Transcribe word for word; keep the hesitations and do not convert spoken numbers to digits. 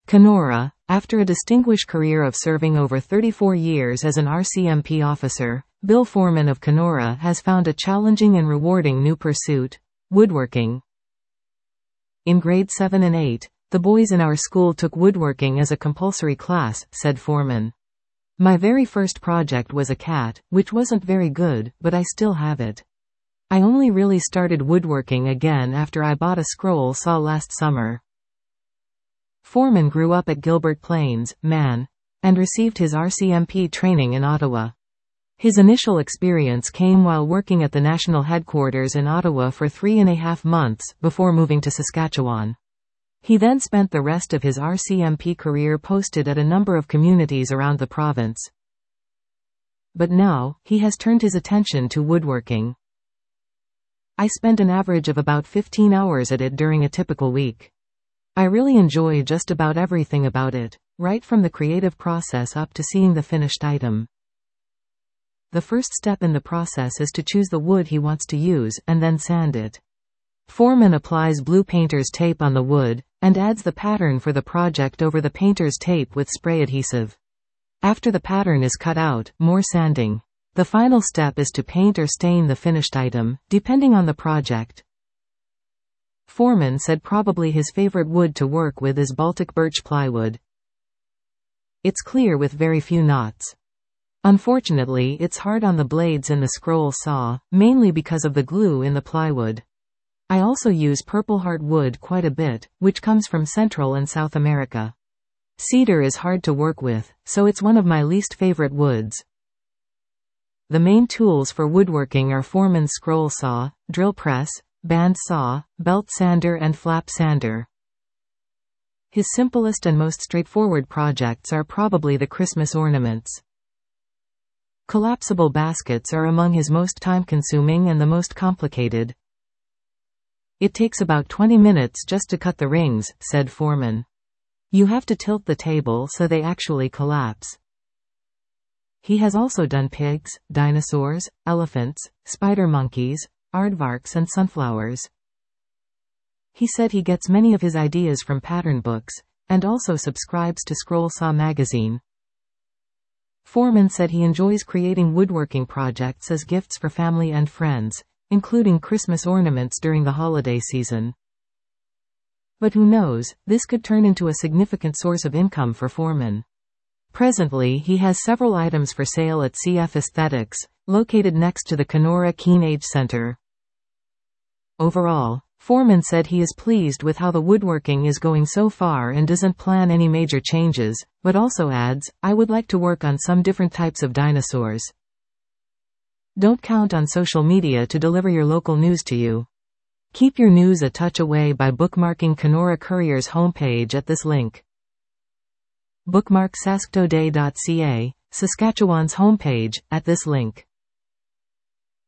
Kenora. After a distinguished career of serving over thirty-four years as an R C M P officer, Bill Foreman of Kenora has found a challenging and rewarding new pursuit: woodworking. In grade seven and eight, the boys in our school took woodworking as a compulsory class, said Foreman. My very first project was a cat, which wasn't very good, but I still have it. I only really started woodworking again after I bought a scroll saw last summer. Foreman grew up at Gilbert Plains, Maine, and received his R C M P training in Ottawa. His initial experience came while working at the national headquarters in Ottawa for three and a half months, before moving to Saskatchewan. He then spent the rest of his R C M P career posted at a number of communities around the province. But now, he has turned his attention to woodworking. I spend an average of about fifteen hours at it during a typical week. I really enjoy just about everything about it, right from the creative process up to seeing the finished item. The first step in the process is to choose the wood he wants to use, and then sand it. Foreman applies blue painter's tape on the wood, and adds the pattern for the project over the painter's tape with spray adhesive. After the pattern is cut out, more sanding. The final step is to paint or stain the finished item, depending on the project. Foreman said probably his favorite wood to work with is Baltic birch plywood. It's clear with very few knots. Unfortunately, it's hard on the blades in the scroll saw, mainly because of the glue in the plywood. I also use Purple Heart wood quite a bit, which comes from Central and South America. Cedar is hard to work with, so it's one of my least favorite woods. The main tools for woodworking are Foreman's scroll saw, drill press, band saw, belt sander and flap sander. His simplest and most straightforward projects are probably the Christmas ornaments. Collapsible baskets are among his most time-consuming and the most complicated. It takes about twenty minutes just to cut the rings, said Foreman. You have to tilt the table so they actually collapse. He has also done pigs, dinosaurs, elephants, spider monkeys, aardvarks and sunflowers. He said he gets many of his ideas from pattern books, and also subscribes to Scroll Saw magazine. Foreman said he enjoys creating woodworking projects as gifts for family and friends, including Christmas ornaments during the holiday season. But who knows, this could turn into a significant source of income for Foreman. Presently he has several items for sale at C F Aesthetics, located next to the Kenora Keen Age Center. Overall, Foreman said he is pleased with how the woodworking is going so far and doesn't plan any major changes, but also adds, I would like to work on some different types of dinosaurs. Don't count on social media to deliver your local news to you. Keep your news a touch away by bookmarking Kenora Courier's homepage at this link. Bookmark sasktoday dot c a, Saskatchewan's homepage, at this link.